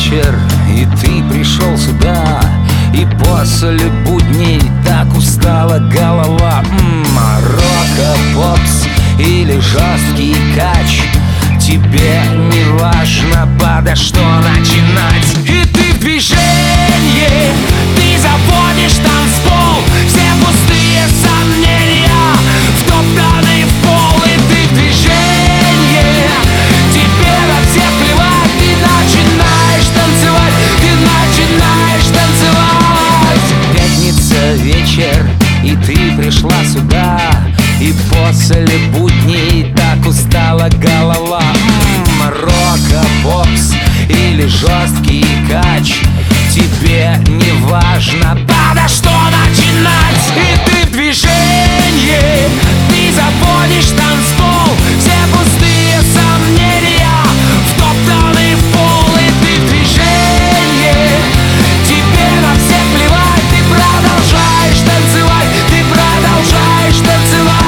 вечер, и ты пришел сюда. И после будней так устала голова. Рока-попс или жесткий кач, тебе не важно, подо что начинать. И ты в движении, ты заводишь танцпол. Все пустые сомнения втоптаны в пол. И ты в движении, тебе на всех плевать. Ты начинаешь танцевать, ты начинаешь танцевать. Пятница вечер, и ты пришла сюда. И после будней так устала голова. Рока-попс или жесткий кач, тебе не важно, подо что начинать. И ты в движении, ты заводишь танцпол. Все пустые сомнения втоптаны в пол. И ты в движении, тебе на всех плевать. Ты продолжаешь танцевать, ты продолжаешь танцевать.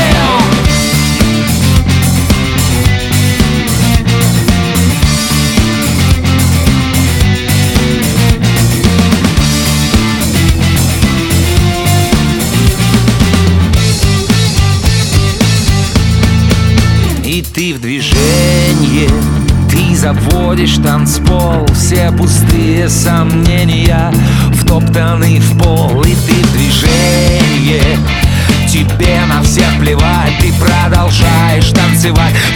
И ты в движении, ты заводишь танцпол. Все пустые сомнения втоптаны в пол. И ты в движении, тебе на всех плевать. Ты продолжаешь танцевать,